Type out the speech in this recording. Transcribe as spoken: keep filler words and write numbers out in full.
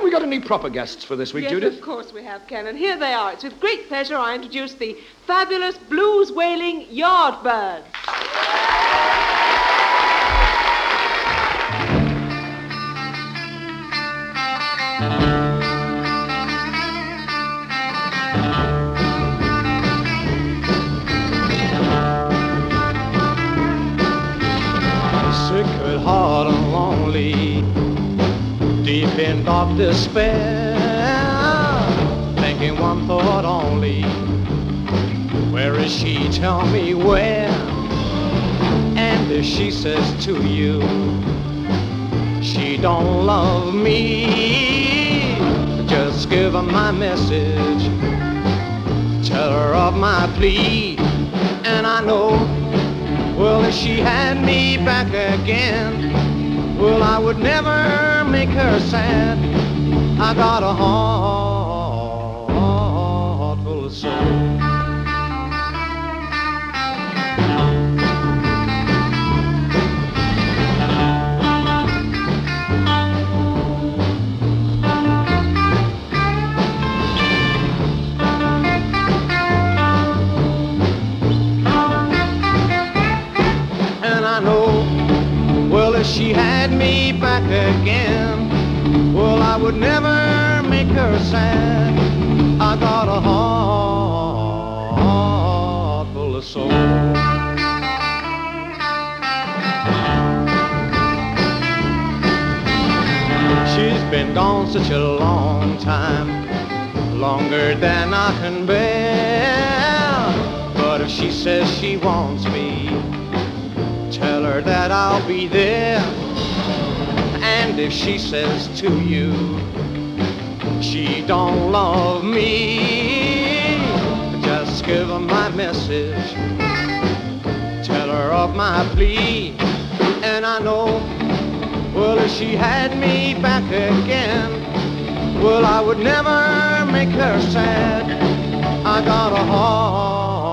we got any proper guests for this week, yes, Judith? Of course we have, Ken, and here they are. It's with great pleasure I introduce the fabulous blues wailing Yardbirds. Sick at heart and lonely, deep in dark despair, thinking one thought only, where is she? Tell me where. And if she says to you she don't love me, just give her my message, tell her of my plea. And I know, well, if she had me back again, well, I would never make her sad. I got a heart full of soul. She had me back again, well, I would never make her sad. I got a heart full of soul. She's been gone such a long time, longer than I can bear. But if she says she wants me, tell her that I'll be there. And if she says to you she don't love me, just give her my message, tell her of my plea. And I know, well, if she had me back again, well, I would never make her sad. I got a heart